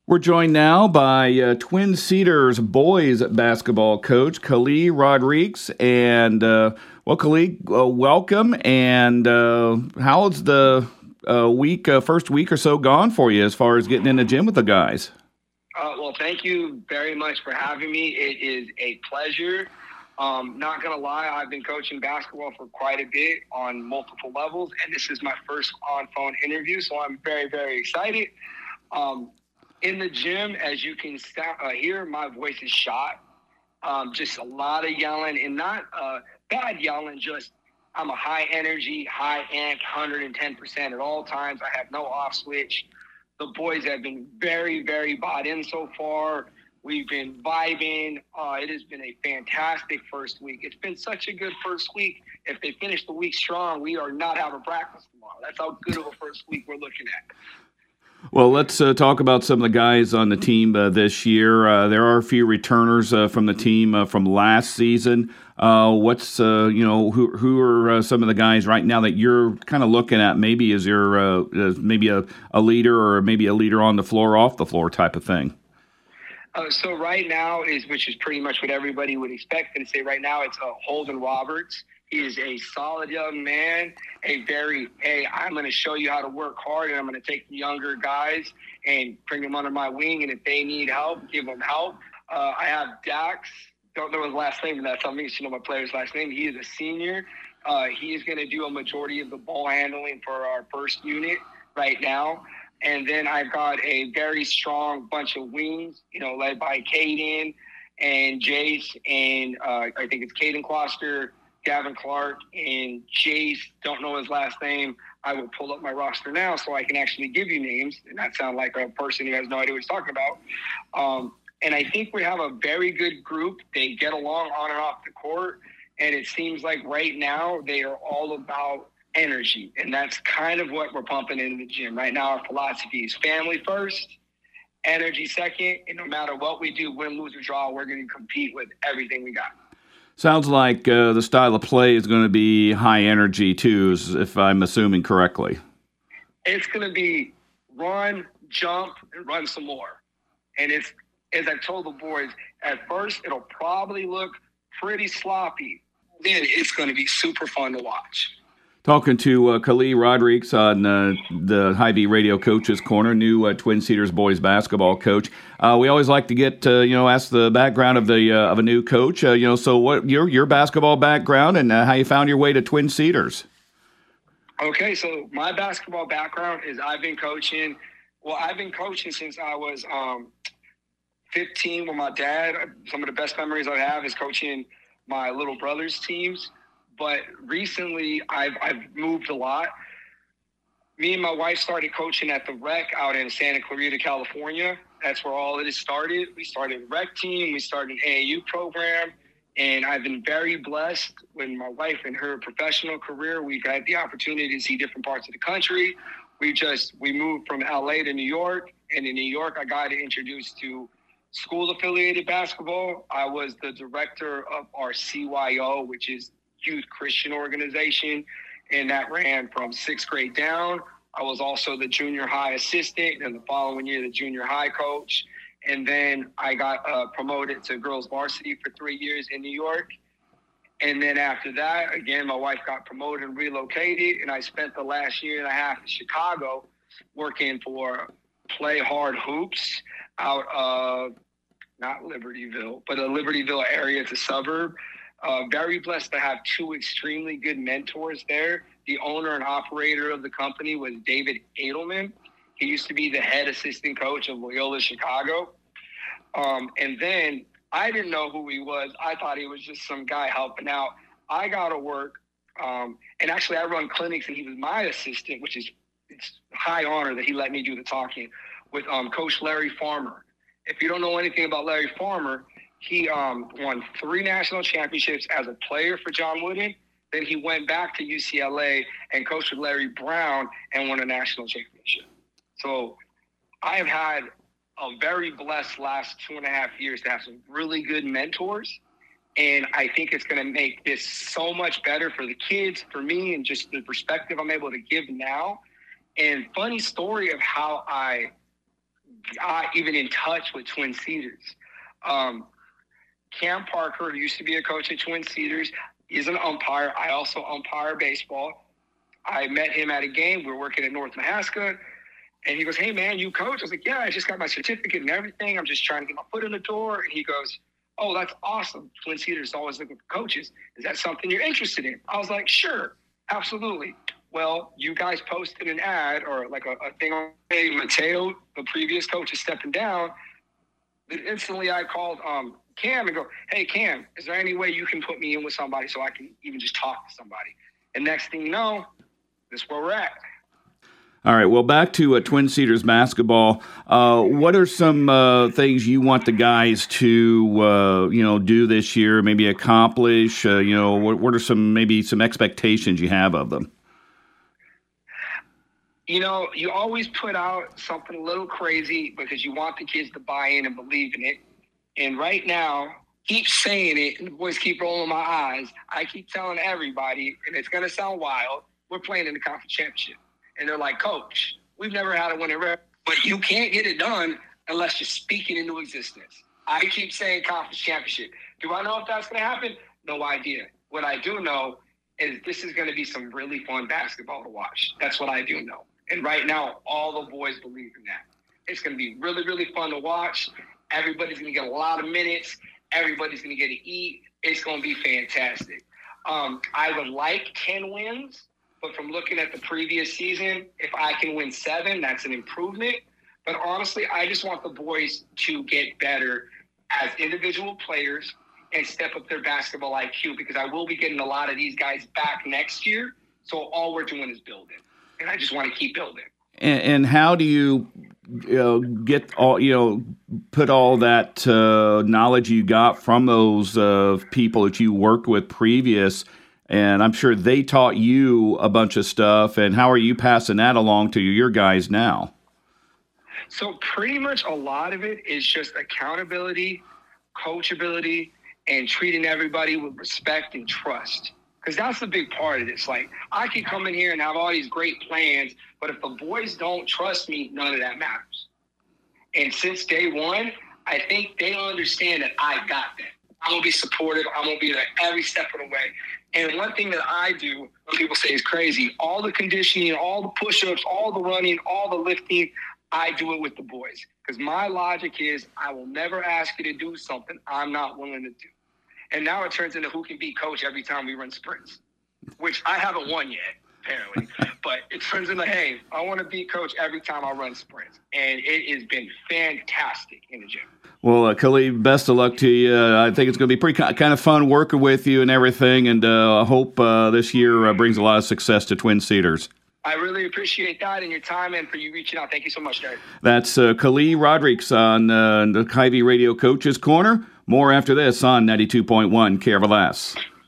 We're joined now by Twin Cedars boys basketball coach Khalid Rodrigues. And, Khalid, welcome. And how's the first week or so gone for you as far as getting in the gym with the guys? Well, thank you very much for having me. It is a pleasure. Not going to lie, I've been coaching basketball for quite a bit on multiple levels, and this is my first on-phone interview, so I'm very, very excited. In the gym, as you can hear, my voice is shot. Just a lot of yelling, and not bad yelling, just I'm a high energy, high amped, 110% at all times. I have no off switch. The boys have been very, very bought in so far. We've been vibing. It has been a fantastic first week. It's been such a good first week. If they finish the week strong, we are not having practice tomorrow. That's how good of a first week we're looking at. Well, let's talk about some of the guys on the team this year. There are a few returners from the team from last season. Who are some of the guys right now that you're kind of looking at? Maybe as your maybe a leader, or maybe a leader on the floor, off the floor type of thing. So right now which is pretty much what everybody would expect. And say right now it's Holden Roberts. He is a solid young man, I'm going to show you how to work hard, and I'm going to take the younger guys and bring them under my wing. And if they need help, give them help. I have Dax. Don't know his last name, but that's something you should know my player's last name. He is a senior. He is going to do a majority of the ball handling for our first unit right now. And then I've got a very strong bunch of wings, led by Caden and Jace, and I think it's Caden Kloster, Gavin Clark, and Jace. Don't know his last name. I will pull up my roster now so I can actually give you names and not sound like a person who has no idea what he's talking about. And I think we have a very good group. They get along on and off the court, and it seems like right now they are all about energy, and that's kind of what we're pumping into the gym right now. Our philosophy is family first, energy second, and no matter what we do, win, lose, or draw, we're going to compete with everything we got. Sounds like the style of play is going to be high energy too, if I'm assuming correctly. It's going to be run, jump, and run some more. And it's, as I told the boys, at first it'll probably look pretty sloppy. Then it's going to be super fun to watch. Talking to Khalid Rodrigues on the Hy-Vee Radio Coaches Corner, new Twin Cedars boys basketball coach. We always like to get ask the background of a new coach. So what your basketball background and how you found your way to Twin Cedars. Okay, so my basketball background is I've been coaching since I was 15 with my dad. Some of the best memories I have is coaching my little brother's teams. But recently, I've moved a lot. Me and my wife started coaching at the rec out in Santa Clarita, California. That's where all of this started. We started a rec team. We started an AAU program. And I've been very blessed with my wife and her professional career. We've had the opportunity to see different parts of the country. We moved from LA to New York. And in New York, I got introduced to school-affiliated basketball. I was the director of our CYO, which is Youth Christian Organization, and that ran from 6th grade down. I was also the junior high assistant, and the following year the junior high coach. And then I got promoted to girls varsity for 3 years in New York. And then after that, again, my wife got promoted and relocated, and I spent the last year and a half in Chicago working for Play Hard Hoops out of not Libertyville, but a Libertyville area. It's a suburb. Very blessed to have two extremely good mentors there. The owner and operator of the company was David Edelman. He used to be the head assistant coach of Loyola Chicago. And then I didn't know who he was. I thought he was just some guy helping out. I got to work. And actually, I run clinics, and he was my assistant, it's high honor that he let me do the talking with Coach Larry Farmer. If you don't know anything about Larry Farmer, he won 3 national championships as a player for John Wooden. Then he went back to UCLA and coached with Larry Brown and won a national championship. So I have had a very blessed last 2.5 years to have some really good mentors. And I think it's going to make this so much better for the kids, for me, and just the perspective I'm able to give now. And funny story of how I even in touch with Twin Cedars. Cam Parker, who used to be a coach at Twin Cedars, is an umpire. I also umpire baseball. I met him at a game. We were working at North Mahaska. And he goes, hey, man, you coach? I was like, yeah, I just got my certificate and everything. I'm just trying to get my foot in the door. And he goes, oh, that's awesome. Twin Cedars is always looking for coaches. Is that something you're interested in? I was like, sure, absolutely. Well, you guys posted an ad or like a thing on, hey, Mateo, the previous coach, is stepping down. Then instantly I called Cam and go, hey, Cam, is there any way you can put me in with somebody so I can even just talk to somebody? And next thing you know, this is where we're at. All right, well, back to Twin Cedars basketball. What are some things you want the guys to, do this year, maybe accomplish? What are some expectations you have of them? You always put out something a little crazy because you want the kids to buy in and believe in it. And right now, keep saying it, and the boys keep rolling my eyes. I keep telling everybody, and it's going to sound wild, we're playing in the conference championship. And they're like, Coach, we've never had a winning record, but you can't get it done unless you're speaking into existence. I keep saying conference championship. Do I know if that's going to happen? No idea. What I do know is this is going to be some really fun basketball to watch. That's what I do know. And right now, all the boys believe in that. It's going to be really, really fun to watch. Everybody's going to get a lot of minutes. Everybody's going to get to eat. It's going to be fantastic. I would like 10 wins. But from looking at the previous season, if I can win 7, that's an improvement. But honestly, I just want the boys to get better as individual players and step up their basketball IQ, because I will be getting a lot of these guys back next year. So all we're doing is building. And I just want to keep building. And how do you get all, put all that knowledge you got from those people that you worked with previous? And I'm sure they taught you a bunch of stuff. And how are you passing that along to your guys now? So pretty much a lot of it is just accountability, coachability, and treating everybody with respect and trust. Because that's the big part of this. Like, I can come in here and have all these great plans, but if the boys don't trust me, none of that matters. And since day one, I think they understand that I got that. I'm going to be supportive. I'm going to be there every step of the way. And one thing that I do, when people say is crazy, all the conditioning, all the push-ups, all the running, all the lifting, I do it with the boys. Because my logic is I will never ask you to do something I'm not willing to do. And now it turns into who can beat coach every time we run sprints, which I haven't won yet, apparently. But it turns into, hey, I want to beat coach every time I run sprints. And it has been fantastic in the gym. Well, Khalid, best of luck to you. I think it's going to be pretty kind of fun working with you and everything, and I hope this year brings a lot of success to Twin Cedars. I really appreciate that and your time and for you reaching out. Thank you so much, Derek. That's Khalid Rodrigues on the Hy-Vee Radio Coaches Corner. More after this on 92.1 KRLS.